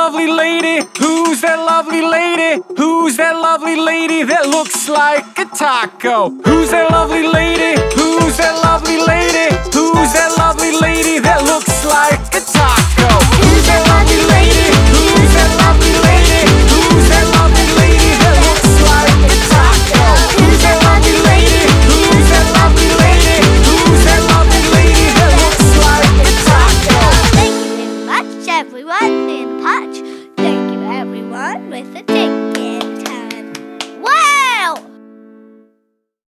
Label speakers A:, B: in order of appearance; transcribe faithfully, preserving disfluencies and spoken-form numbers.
A: lovely lady? Who's that lovely lady? Who's that lovely lady that looks like a taco? Who's that lovely lady? Who's that lovely lady?